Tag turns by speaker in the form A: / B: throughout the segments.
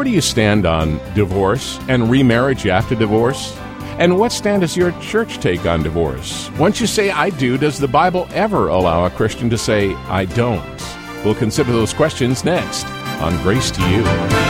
A: where do you stand on divorce and remarriage after divorce? And what stand does your church take on divorce? Once you say, I do, does the Bible ever allow a Christian to say, I don't? We'll consider those questions next on Grace to You.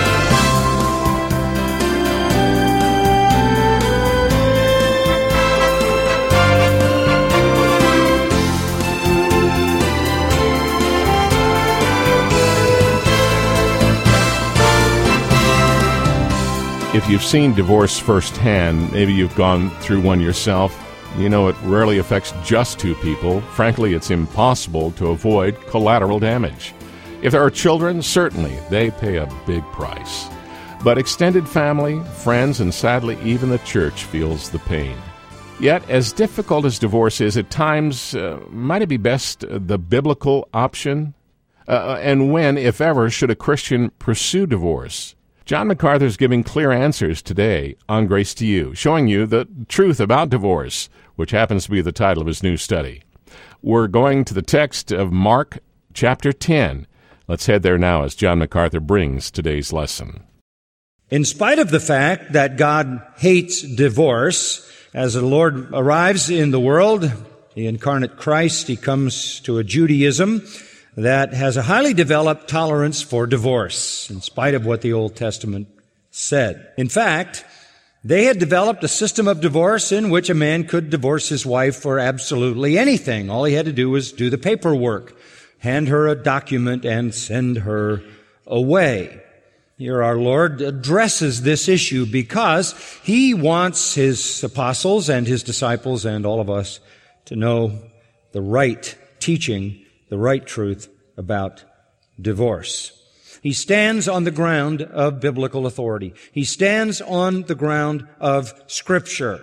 A: If you've seen divorce firsthand, maybe you've gone through one yourself, you know it rarely affects just two people. Frankly, it's impossible to avoid collateral damage. If there are children, certainly they pay a big price. But extended family, friends, and sadly even the church feels the pain. Yet, as difficult as divorce is, at times, might it be best the biblical option? And when, if ever, should a Christian pursue divorce? John MacArthur is giving clear answers today on Grace to You, showing you the truth about divorce, which happens to be the title of his new study. We're going to the text of Mark chapter 10. Let's head there now as John MacArthur brings today's lesson.
B: In spite of the fact that God hates divorce, as the Lord arrives in the world, the incarnate Christ, he comes to a Judaism that has a highly developed tolerance for divorce, in spite of what the Old Testament said. In fact, they had developed a system of divorce in which a man could divorce his wife for absolutely anything. All he had to do was do the paperwork, hand her a document, and send her away. Here our Lord addresses this issue because he wants his apostles and his disciples and all of us to know the right teaching, the right truth about divorce. He stands on the ground of biblical authority. He stands on the ground of Scripture.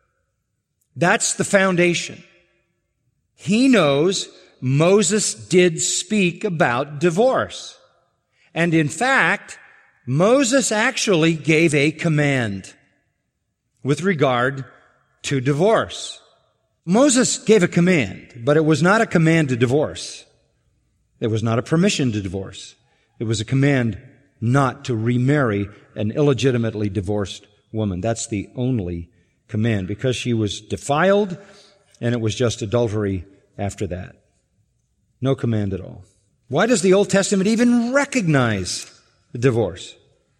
B: That's the foundation. He knows Moses did speak about divorce. And in fact, Moses actually gave a command with regard to divorce. Moses gave a command, but it was not a command to divorce. It was not a permission to divorce. It was a command not to remarry an illegitimately divorced woman. That's the only command, because she was defiled, and it was just adultery after that. No command at all. Why does the Old Testament even recognize divorce?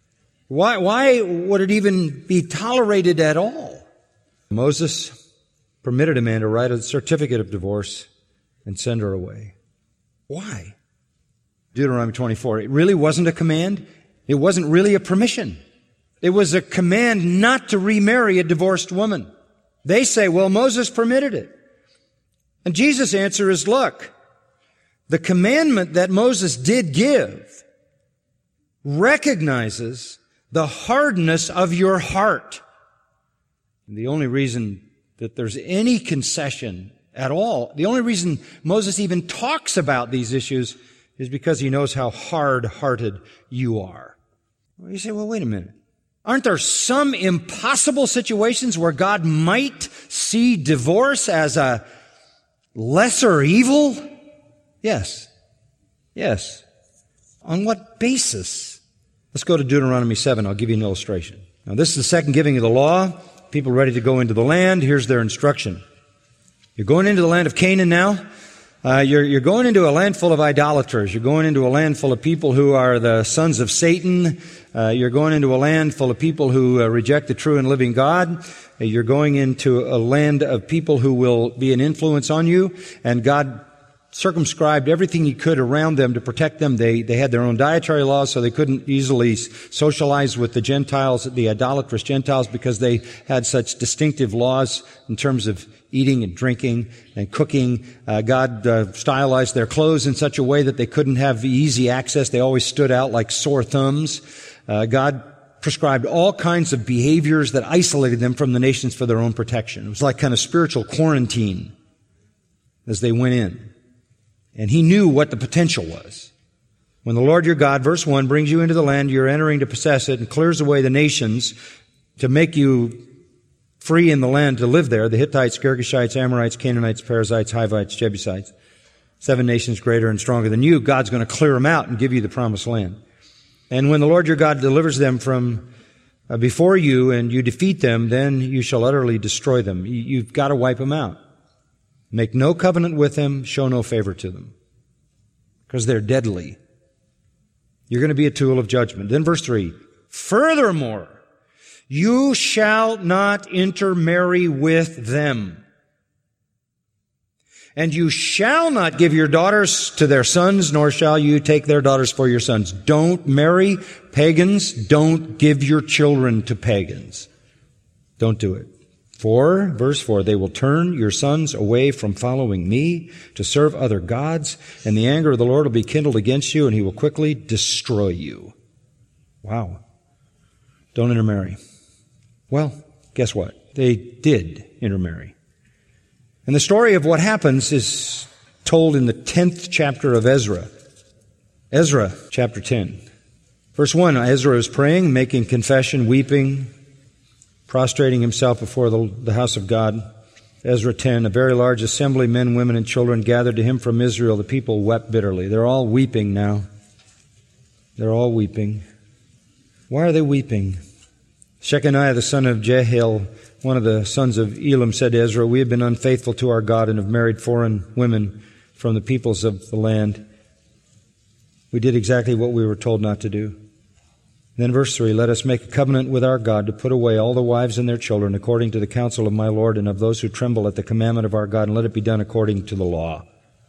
B: Why would it even be tolerated at all? Moses permitted a man to write a certificate of divorce and send her away. Why? Deuteronomy 24. It really wasn't a command. It wasn't really a permission. It was a command not to remarry a divorced woman. They say, well, Moses permitted it. And Jesus' answer is, look, the commandment that Moses did give recognizes the hardness of your heart. And the only reason that there's any concession at all, the only reason Moses even talks about these issues is because he knows how hard-hearted you are. Well, you say, well, wait a minute. Aren't there some impossible situations where God might see divorce as a lesser evil? Yes. Yes. On what basis? Let's go to Deuteronomy 7. I'll give you an illustration. Now, this is the second giving of the law. People ready to go into the land. Here's their instruction. You're going into the land of Canaan now. You're going into a land full of idolaters. You're going into a land full of people who are the sons of Satan. You're going into a land full of people who reject the true and living God. You're going into a land of people who will be an influence on you. And God circumscribed everything he could around them to protect them. They had their own dietary laws, so they couldn't easily socialize with the Gentiles, the idolatrous Gentiles, because they had such distinctive laws in terms of eating and drinking and cooking. God stylized their clothes in such a way that they couldn't have easy access. They always stood out like sore thumbs. God prescribed all kinds of behaviors that isolated them from the nations for their own protection. It was like kind of spiritual quarantine as they went in. And he knew what the potential was. When the Lord your God, verse 1, brings you into the land you're entering to possess it and clears away the nations to make you free in the land to live there, the Hittites, Girgashites, Amorites, Canaanites, Perizzites, Hivites, Jebusites, 7 nations greater and stronger than you, God's going to clear them out and give you the promised land. And when the Lord your God delivers them from before you and you defeat them, then you shall utterly destroy them. You've got to wipe them out. Make no covenant with them, show no favor to them, because they're deadly. You're going to be a tool of judgment. Then verse 3, furthermore, you shall not intermarry with them. And you shall not give your daughters to their sons, nor shall you take their daughters for your sons. Don't marry pagans. Don't give your children to pagans. Don't do it. For, verse 4, they will turn your sons away from following me to serve other gods, and the anger of the Lord will be kindled against you, and he will quickly destroy you. Wow. Don't intermarry. Well, guess what? They did intermarry. And the story of what happens is told in the 10th chapter of Ezra. Ezra, chapter 10. Verse 1, Ezra is praying, making confession, weeping, prostrating himself before the house of God. Ezra 10, a very large assembly, men, women, and children gathered to him from Israel. The people wept bitterly. They're all weeping now. They're all weeping. Why are they weeping? Shechaniah, the son of Jehiel, one of the sons of Elam, said to Ezra, we have been unfaithful to our God and have married foreign women from the peoples of the land. We did exactly what we were told not to do. Then verse 3, let us make a covenant with our God to put away all the wives and their children according to the counsel of my Lord and of those who tremble at the commandment of our God, and let it be done according to the law.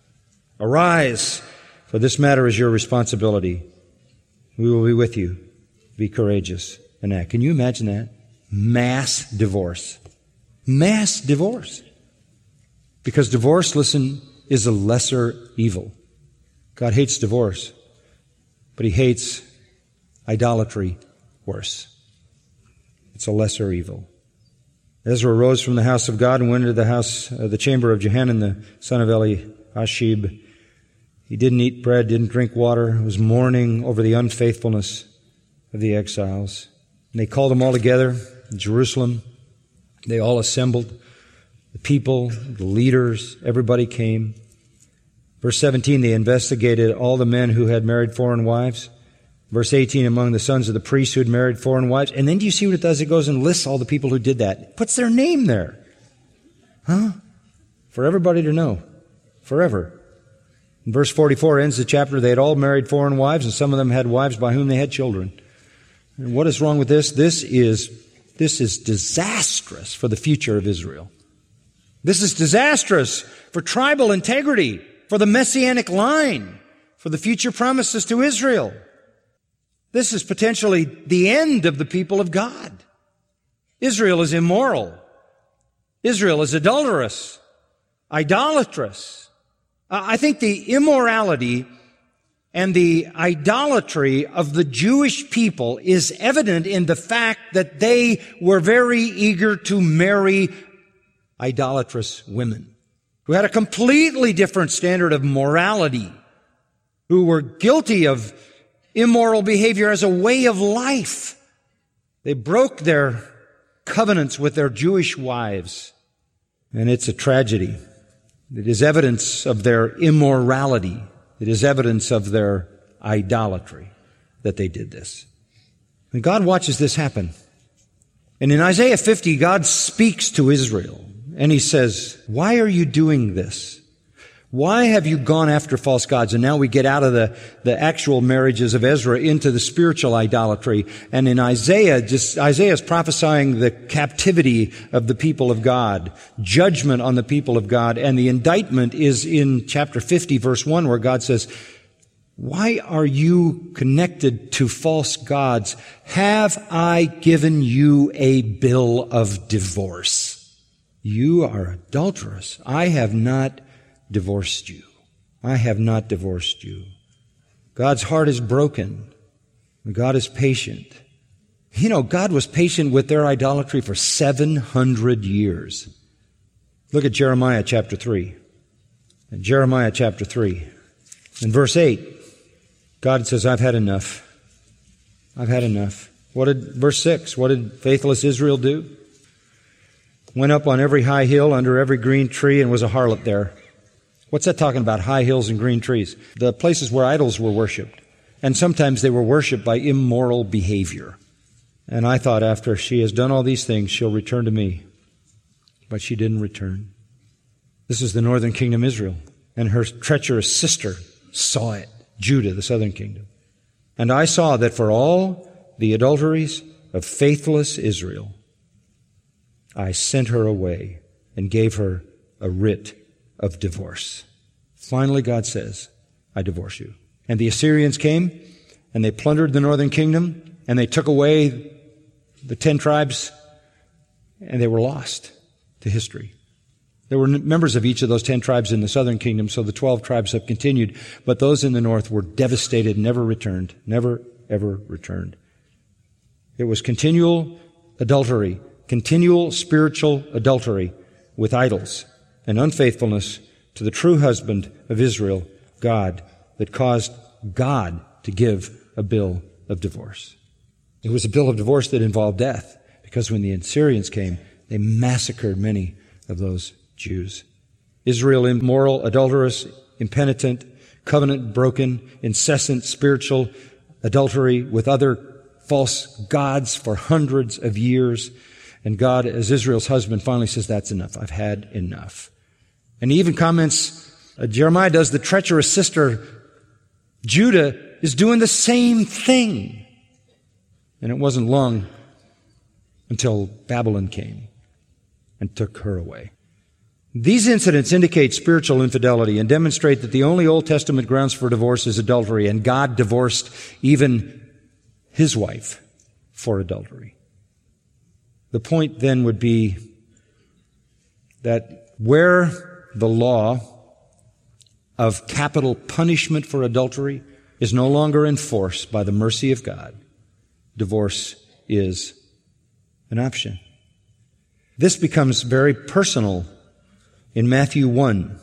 B: Arise, for this matter is your responsibility. We will be with you. Be courageous and act. Can you imagine that? Mass divorce. Mass divorce. Because divorce, listen, is a lesser evil. God hates divorce, but he hates idolatry worse. It's a lesser evil. Ezra rose from the house of God and went into the chamber of Johanan, the son of Eliashib. He didn't eat bread, didn't drink water, was mourning over the unfaithfulness of the exiles. And they called them all together in Jerusalem. They all assembled. The people, the leaders, everybody came. Verse 17, they investigated all the men who had married foreign wives. Verse 18, among the sons of the priests who had married foreign wives. And then do you see what it does? It goes and lists all the people who did that. It puts their name there. Huh? For everybody to know. Forever. And verse 44 ends the chapter. They had all married foreign wives, and some of them had wives by whom they had children. And what is wrong with this? This is disastrous for the future of Israel. This is disastrous for tribal integrity, for the messianic line, for the future promises to Israel. This is potentially the end of the people of God. Israel is immoral. Israel is adulterous, idolatrous. I think the immorality and the idolatry of the Jewish people is evident in the fact that they were very eager to marry idolatrous women who had a completely different standard of morality, who were guilty of immoral behavior as a way of life. They broke their covenants with their Jewish wives, and it's a tragedy. It is evidence of their immorality. It is evidence of their idolatry that they did this. And God watches this happen. And in Isaiah 50, God speaks to Israel, and he says, why are you doing this? Why have you gone after false gods? And now we get out of the actual marriages of Ezra into the spiritual idolatry. And in Isaiah is prophesying the captivity of the people of God, judgment on the people of God. And the indictment is in chapter 50, verse 1, where God says, why are you connected to false gods? Have I given you a bill of divorce? You are adulterous. I have not divorced you. I have not divorced you. God's heart is broken. God is patient. You know, God was patient with their idolatry for 700 years. Look at Jeremiah chapter 3. In Jeremiah chapter 3, in verse 8, God says, I've had enough. I've had enough. Verse 6, what did faithless Israel do? Went up on every high hill, under every green tree, and was a harlot there. What's that talking about, high hills and green trees? The places where idols were worshipped. and sometimes they were worshiped by immoral behavior. And I thought after she has done all these things, she'll return to me. But she didn't return. This is the northern kingdom, Israel, and her treacherous sister saw it, Judah, the southern kingdom. And I saw that for all the adulteries of faithless Israel, I sent her away and gave her a writ of divorce. Finally, God says, I divorce you. And the Assyrians came, and they plundered the northern kingdom, and they took away the 10 tribes, and they were lost to history. There were members of each of those 10 tribes in the southern kingdom, so the 12 tribes have continued, but those in the north were devastated, never returned, never, ever returned. It was continual adultery, continual spiritual adultery with idols and unfaithfulness to the true husband of Israel, God, that caused God to give a bill of divorce. It was a bill of divorce that involved death, because when the Assyrians came, they massacred many of those Jews. Israel, immoral, adulterous, impenitent, covenant broken, incessant spiritual adultery with other false gods for hundreds of years. And God, as Israel's husband, finally says, that's enough. I've had enough. And he even comments, Jeremiah does, the treacherous sister, Judah, is doing the same thing. And it wasn't long until Babylon came and took her away. These incidents indicate spiritual infidelity and demonstrate that the only Old Testament grounds for divorce is adultery, and God divorced even his wife for adultery. The point then would be that where the law of capital punishment for adultery is no longer enforced by the mercy of God, divorce is an option. This becomes very personal in Matthew 1,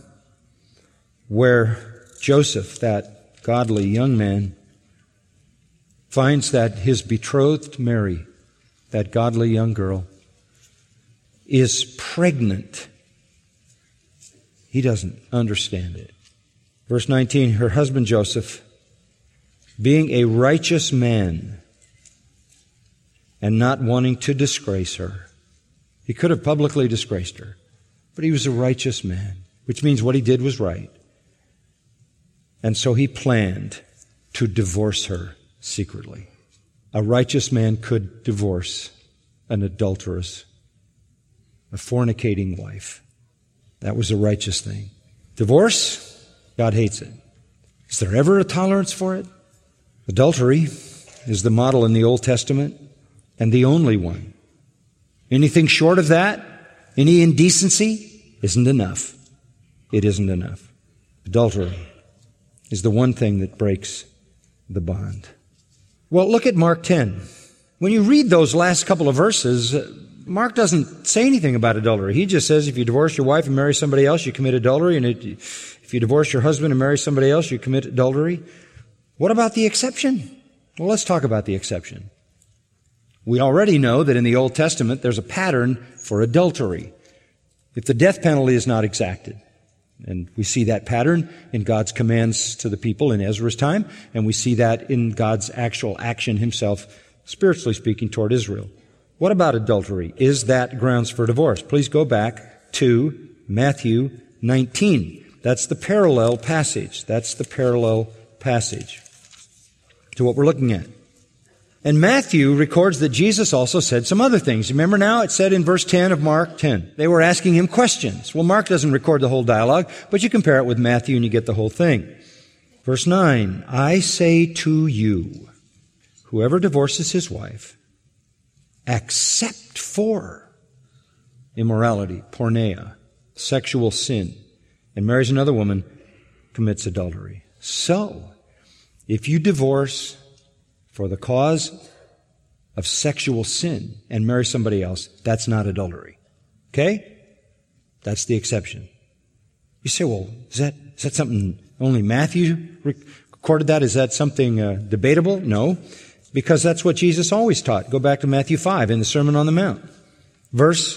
B: where Joseph, that godly young man, finds that his betrothed Mary, that godly young girl, is pregnant. He doesn't understand it. Verse 19, her husband Joseph, being a righteous man and not wanting to disgrace her. He could have publicly disgraced her, but he was a righteous man, which means what he did was right. And so he planned to divorce her secretly. A righteous man could divorce an adulterous, a fornicating wife. That was a righteous thing. Divorce, God hates it. Is there ever a tolerance for it? Adultery is the model in the Old Testament and the only one. Anything short of that, any indecency, isn't enough. It isn't enough. Adultery is the one thing that breaks the bond. Well, look at Mark 10. When you read those last couple of verses, Mark doesn't say anything about adultery. He just says if you divorce your wife and marry somebody else, you commit adultery. And if you divorce your husband and marry somebody else, you commit adultery. What about the exception? Well, let's talk about the exception. We already know that in the Old Testament there's a pattern for adultery. If the death penalty is not exacted, and we see that pattern in God's commands to the people in Ezra's time, and we see that in God's actual action himself, spiritually speaking, toward Israel. What about adultery? Is that grounds for divorce? Please go back to Matthew 19. That's the parallel passage. That's the parallel passage to what we're looking at. And Matthew records that Jesus also said some other things. Remember now, it said in verse 10 of Mark 10. They were asking him questions. Well, Mark doesn't record the whole dialogue, but you compare it with Matthew and you get the whole thing. Verse 9, I say to you, whoever divorces his wife, except for immorality, porneia, sexual sin, and marries another woman, commits adultery. So, if you divorce for the cause of sexual sin and marry somebody else, that's not adultery. Okay? That's the exception. You say, well, is that something only Matthew recorded that? Is that something debatable? No, because that's what Jesus always taught. Go back to Matthew 5 in the Sermon on the Mount. Verse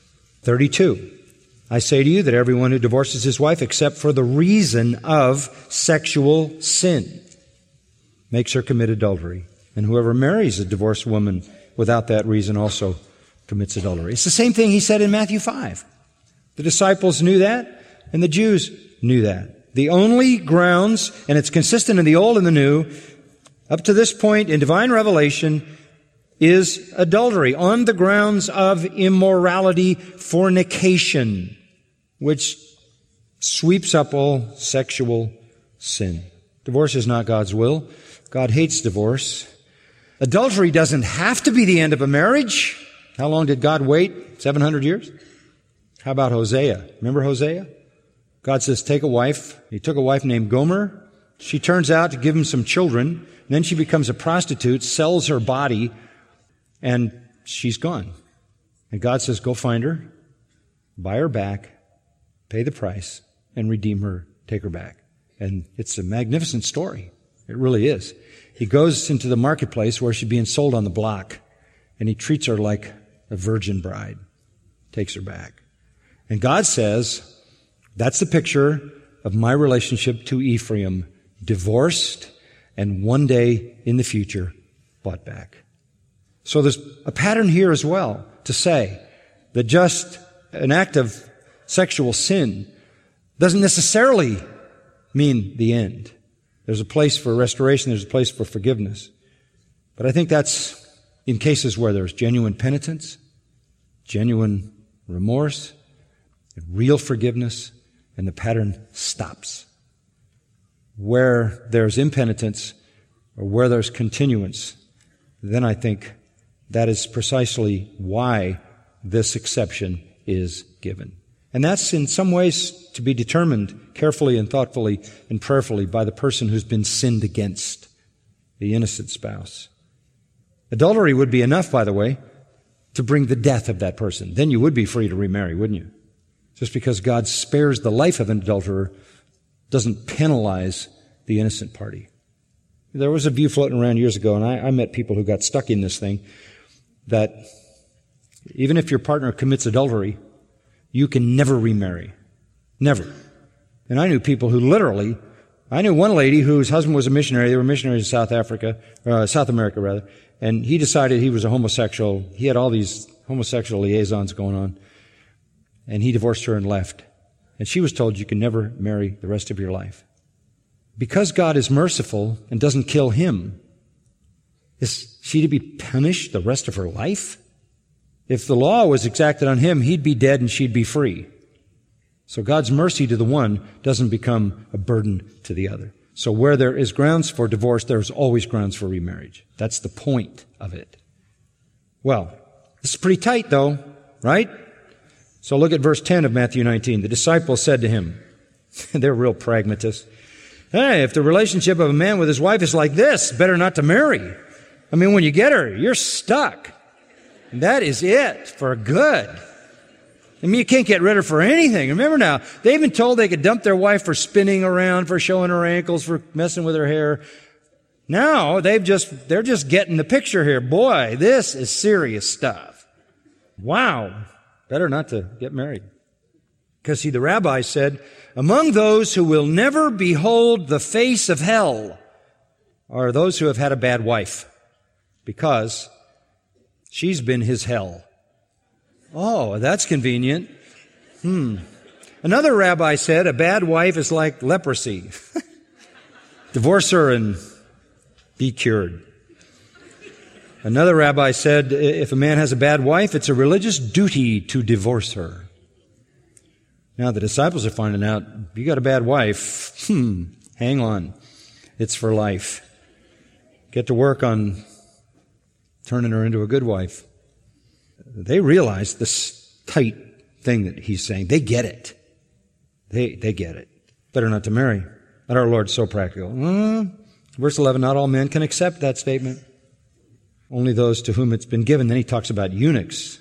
B: 32. I say to you that everyone who divorces his wife except for the reason of sexual sin. makes her commit adultery. And whoever marries a divorced woman without that reason also commits adultery. It's the same thing he said in Matthew 5. The disciples knew that, and the Jews knew that. The only grounds, and it's consistent in the Old and the New, up to this point in divine revelation, is adultery on the grounds of immorality, fornication, which sweeps up all sexual sin. Divorce is not God's will. God hates divorce. Adultery doesn't have to be the end of a marriage. How long did God wait? 700 years? How about Hosea? Remember Hosea? God says, take a wife. He took a wife named Gomer. She turns out to give him some children. Then she becomes a prostitute, sells her body, and she's gone. And God says, go find her, buy her back, pay the price, and redeem her, take her back. And it's a magnificent story. It really is. He goes into the marketplace where she's being sold on the block, and he treats her like a virgin bride, takes her back. And God says, that's the picture of my relationship to Ephraim, divorced and one day in the future bought back. So there's a pattern here as well to say that just an act of sexual sin doesn't necessarily mean the end. There's a place for restoration, there's a place for forgiveness. But I think that's in cases where there's genuine penitence, genuine remorse, real forgiveness, and the pattern stops. Where there's impenitence or where there's continuance, then I think that is precisely why this exception is given. And that's in some ways to be determined carefully and thoughtfully and prayerfully by the person who's been sinned against, the innocent spouse. Adultery would be enough, by the way, to bring the death of that person. Then you would be free to remarry, wouldn't you? Just because God spares the life of an adulterer doesn't penalize the innocent party. There was a view floating around years ago, and I met people who got stuck in this thing, that even if your partner commits adultery, you can never remarry. Never. And I knew people who literally, I knew one lady whose husband was a missionary. They were missionaries in South America, and he decided he was a homosexual. He had all these homosexual liaisons going on, and he divorced her and left. And she was told, you can never marry the rest of your life. Because God is merciful and doesn't kill him, is she to be punished the rest of her life? If the law was exacted on him, he'd be dead and she'd be free. So God's mercy to the one doesn't become a burden to the other. So where there is grounds for divorce, there's always grounds for remarriage. That's the point of it. Well, this is pretty tight though, right? So look at verse 10 of Matthew 19. The disciples said to him, they're real pragmatists, hey, if the relationship of a man with his wife is like this, better not to marry. I mean, when you get her, you're stuck. That is it for good. I mean, you can't get rid of her for anything. Remember now, they've been told they could dump their wife for spinning around, for showing her ankles, for messing with her hair. Now, they're just getting the picture here. Boy, this is serious stuff. Wow. Better not to get married. Because see, the rabbi said, among those who will never behold the face of hell are those who have had a bad wife, because she's been his hell. Oh, that's convenient. Another rabbi said a bad wife is like leprosy. Divorce her and be cured. Another rabbi said if a man has a bad wife, it's a religious duty to divorce her. Now the disciples are finding out, you got a bad wife, hang on. It's for life. Get to work on turning her into a good wife. They realize this tight thing that he's saying. They get it. They get it. Better not to marry. But our Lord's so practical. Verse 11, not all men can accept that statement. Only those to whom it's been given. Then he talks about eunuchs.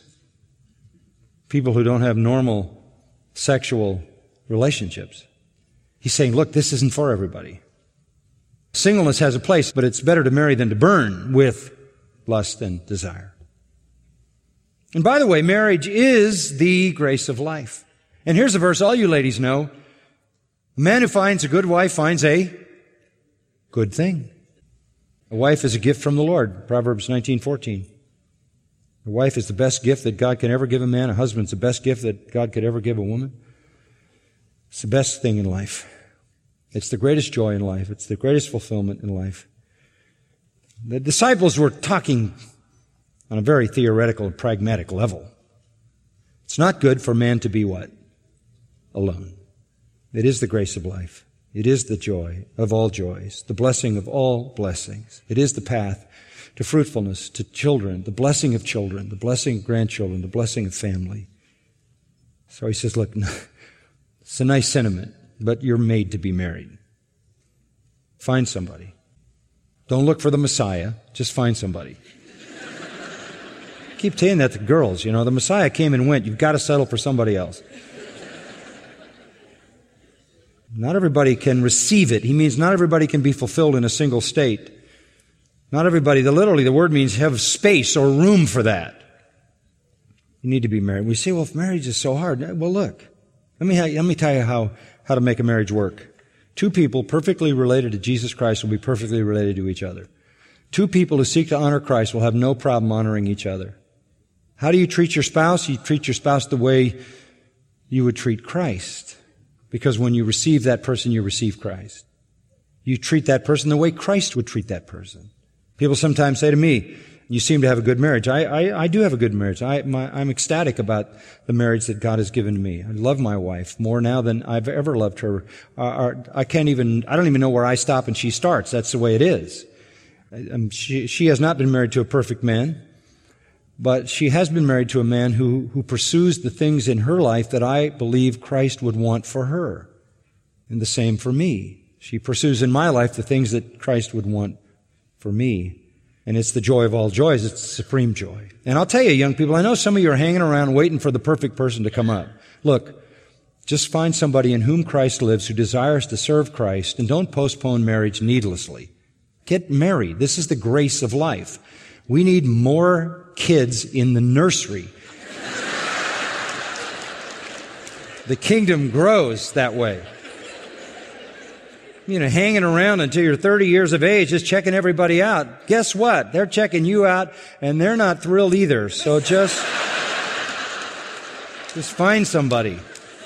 B: People who don't have normal sexual relationships. He's saying, look, this isn't for everybody. Singleness has a place, but it's better to marry than to burn with lust and desire. And by the way, marriage is the grace of life. And here's a verse all you ladies know. A man who finds a good wife finds a good thing. A wife is a gift from the Lord, Proverbs 19:14. A wife is the best gift that God can ever give a man. A husband's the best gift that God could ever give a woman. It's the best thing in life. It's the greatest joy in life. It's the greatest fulfillment in life. The disciples were talking on a very theoretical and pragmatic level. It's not good for man to be what? Alone. It is the grace of life. It is the joy of all joys, the blessing of all blessings. It is the path to fruitfulness, to children, the blessing of children, the blessing of grandchildren, the blessing of family. So he says, look, it's a nice sentiment, but you're made to be married. Find somebody. Don't look for the Messiah, just find somebody. I keep saying that to girls, the Messiah came and went. You've got to settle for somebody else. Not everybody can receive it. He means not everybody can be fulfilled in a single state. Not everybody, literally the word means have space or room for that. You need to be married. We say, well, if marriage is so hard. Well, look, let me tell you how to make a marriage work. Two people perfectly related to Jesus Christ will be perfectly related to each other. Two people who seek to honor Christ will have no problem honoring each other. How do you treat your spouse? You treat your spouse the way you would treat Christ. Because when you receive that person, you receive Christ. You treat that person the way Christ would treat that person. People sometimes say to me, you seem to have a good marriage. I do have a good marriage. I'm ecstatic about the marriage that God has given to me. I love my wife more now than I've ever loved her. I don't even know where I stop and she starts. That's the way it is. She has not been married to a perfect man, but she has been married to a man who pursues the things in her life that I believe Christ would want for her. And the same for me. She pursues in my life the things that Christ would want for me. And it's the joy of all joys. It's the supreme joy. And I'll tell you, young people, I know some of you are hanging around waiting for the perfect person to come up. Look, just find somebody in whom Christ lives who desires to serve Christ, and don't postpone marriage needlessly. Get married. This is the grace of life. We need more kids in the nursery. The kingdom grows that way. Hanging around until you're 30 years of age, just checking everybody out. Guess what? They're checking you out, and they're not thrilled either. So just find somebody.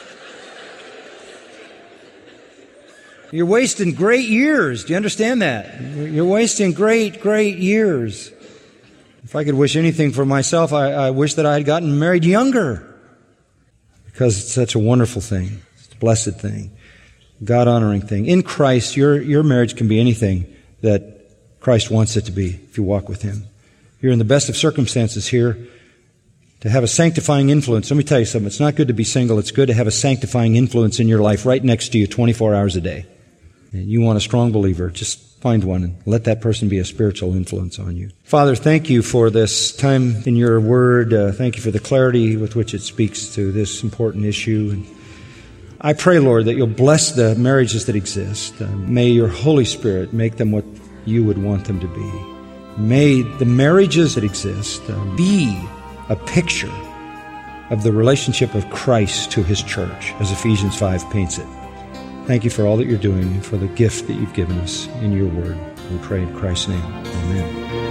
B: You're wasting great years. Do you understand that? You're wasting great, great years. If I could wish anything for myself, I wish that I had gotten married younger. Because it's such a wonderful thing. It's a blessed thing. God-honoring thing. In Christ, your marriage can be anything that Christ wants it to be if you walk with Him. You're in the best of circumstances here to have a sanctifying influence. Let me tell you something. It's not good to be single. It's good to have a sanctifying influence in your life right next to you 24 hours a day. And you want a strong believer, just find one and let that person be a spiritual influence on you. Father, thank you for this time in your word. Thank you for the clarity with which it speaks to this important issue. And I pray, Lord, that you'll bless the marriages that exist. May your Holy Spirit make them what you would want them to be. May the marriages that exist be a picture of the relationship of Christ to His church, as Ephesians 5 paints it. Thank you for all that you're doing and for the gift that you've given us in your word. We pray in Christ's name. Amen.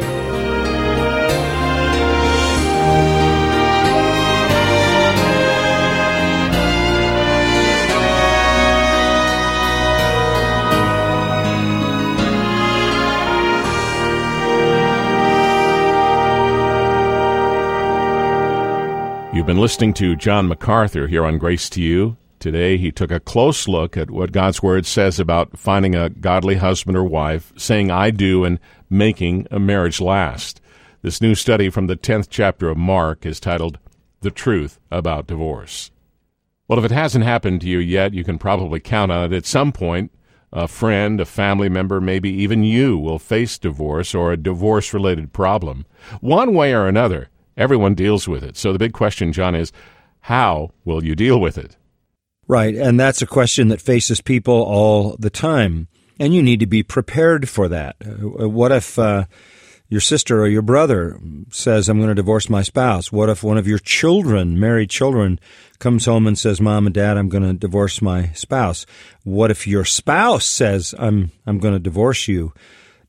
A: You've been listening to John MacArthur here on Grace to You. Today he took a close look at what God's Word says about finding a godly husband or wife, saying I do, and making a marriage last. This new study from the 10th chapter of Mark is titled The Truth About Divorce. Well, if it hasn't happened to you yet, you can probably count on it. At some point, a friend, a family member, maybe even you will face divorce or a divorce-related problem. One way or another, everyone deals with it. So the big question, John, is how will you deal with it?
B: Right, and that's a question that faces people all the time, and you need to be prepared for that. What if your sister or your brother says, I'm going to divorce my spouse? What if one of your children, married children, comes home and says, Mom and Dad, I'm going to divorce my spouse? What if your spouse says, I'm going to divorce you?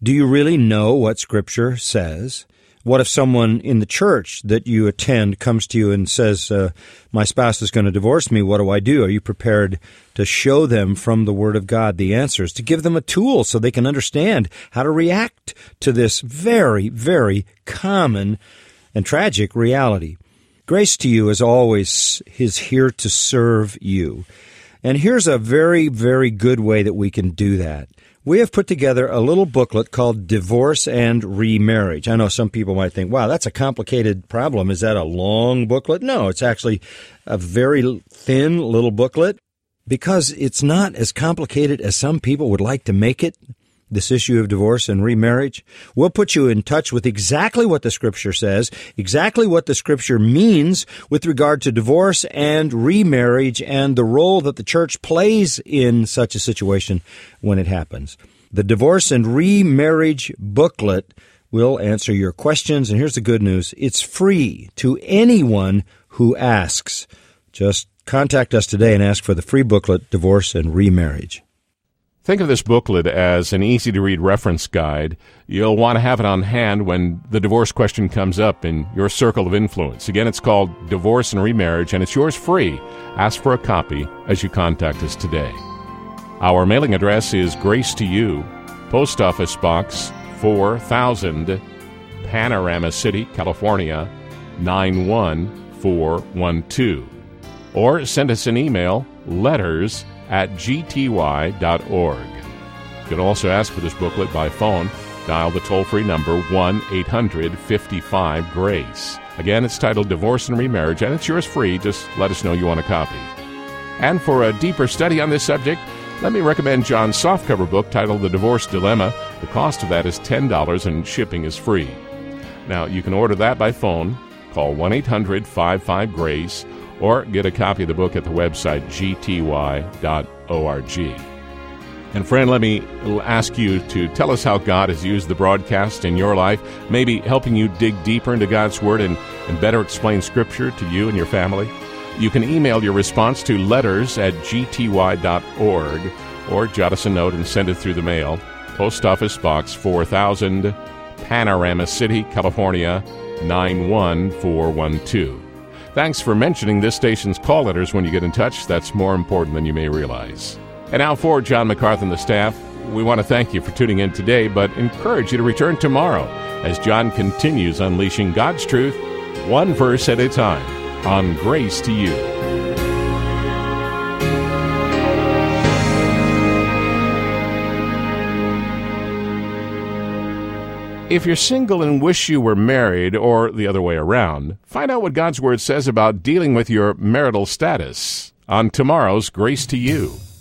B: Do you really know what Scripture says? What if someone in the church that you attend comes to you and says, my spouse is going to divorce me, what do I do? Are you prepared to show them from the Word of God the answers, to give them a tool so they can understand how to react to this very, very common and tragic reality? Grace to You, as always, is here to serve you. And here's a very, very good way that we can do that. We have put together a little booklet called Divorce and Remarriage. I know some people might think, wow, that's a complicated problem. Is that a long booklet? No, it's actually a very thin little booklet because it's not as complicated as some people would like to make it, this issue of divorce and remarriage. We'll put you in touch with exactly what the Scripture says, exactly what the Scripture means with regard to divorce and remarriage and the role that the church plays in such a situation when it happens. The Divorce and Remarriage booklet will answer your questions, and here's the good news. It's free to anyone who asks. Just contact us today and ask for the free booklet, Divorce and Remarriage.
A: Think of this booklet as an easy-to-read reference guide. You'll want to have it on hand when the divorce question comes up in your circle of influence. Again, it's called Divorce and Remarriage, and it's yours free. Ask for a copy as you contact us today. Our mailing address is Grace to You, Post Office Box 4000, Panorama City, California, 91412. Or send us an email, letters@gty.org. You can also ask for this booklet by phone. Dial the toll-free number 1-800-55-GRACE. Again, it's titled Divorce and Remarriage, and it's yours free. Just let us know you want a copy. And for a deeper study on this subject, let me recommend John's softcover book titled The Divorce Dilemma. The cost of that is $10, and shipping is free. Now, you can order that by phone. Call 1-800-55-GRACE, or get a copy of the book at the website gty.org. And friend, let me ask you to tell us how God has used the broadcast in your life, maybe helping you dig deeper into God's Word and better explain Scripture to you and your family. You can email your response to letters@gty.org or jot us a note and send it through the mail. Post Office Box 4000, Panorama City, California, 91412. Thanks for mentioning this station's call letters when you get in touch. That's more important than you may realize. And now for John MacArthur and the staff, we want to thank you for tuning in today, but encourage you to return tomorrow as John continues unleashing God's truth, one verse at a time, on Grace to You. If you're single and wish you were married, or the other way around, find out what God's Word says about dealing with your marital status on tomorrow's Grace to You.